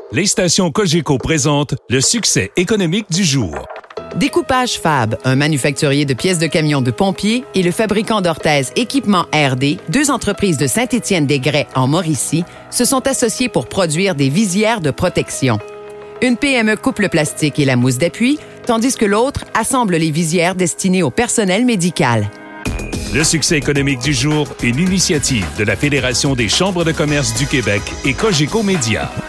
Les stations Cogeco présentent le succès économique du jour. Découpage Fab, un manufacturier de pièces de camions de pompiers, et le fabricant d'orthèses Équipement RD, deux entreprises de Saint-Étienne-des-Grès en Mauricie, se sont associés pour produire des visières de protection. Une PME coupe le plastique et la mousse d'appui, tandis que l'autre assemble les visières destinées au personnel médical. Le succès économique du jour, une initiative de la Fédération des chambres de commerce du Québec et Cogeco Média.